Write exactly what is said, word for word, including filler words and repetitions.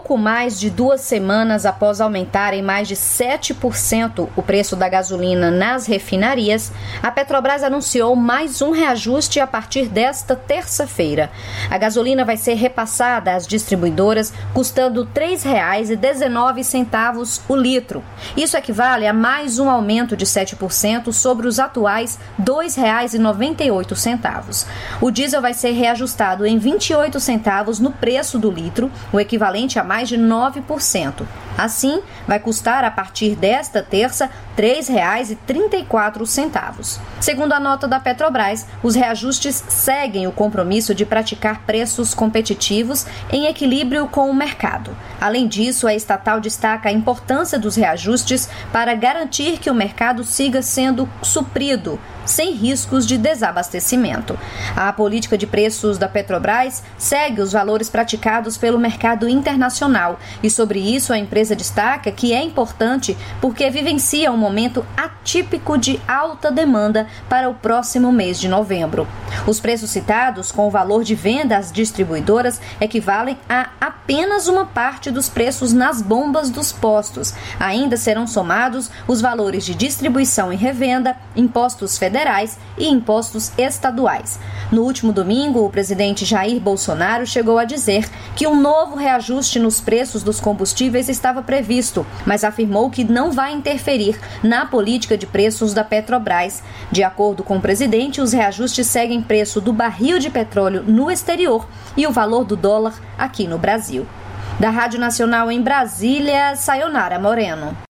pouco mais de duas semanas após aumentar em mais de sete por cento o preço da gasolina nas refinarias, a Petrobras anunciou mais um reajuste a partir desta terça-feira. A gasolina vai ser repassada às distribuidoras custando três reais e dezenove centavos o litro. Isso equivale a mais um aumento de sete por cento sobre os atuais dois reais e noventa e oito centavos. O diesel vai ser reajustado em vinte e oito centavos no preço do litro, o equivalente a mais de nove por cento. Assim, vai custar a partir desta terça três reais e trinta e quatro centavos. Segundo a nota da Petrobras, os reajustes seguem o compromisso de praticar preços competitivos em equilíbrio com o mercado. Além disso, a estatal destaca a importância dos reajustes para garantir que o mercado siga sendo suprido, sem riscos de desabastecimento. A política de preços da Petrobras segue os valores praticados pelo mercado internacional e, sobre isso, a empresa destaca que é importante porque vivencia um momento atípico de alta demanda para o próximo mês de novembro. Os preços citados, com o valor de venda às distribuidoras, equivalem a apenas uma parte dos preços nas bombas dos postos. Ainda serão somados os valores de distribuição e revenda, impostos federais e impostos estaduais. No último domingo, o presidente Jair Bolsonaro chegou a dizer que um novo reajuste nos preços dos combustíveis estava previsto, mas afirmou que não vai interferir na política de preços da Petrobras. De acordo com o presidente, os reajustes seguem preço do barril de petróleo no exterior e o valor do dólar aqui no Brasil. Da Rádio Nacional em Brasília, Sayonara Moreno.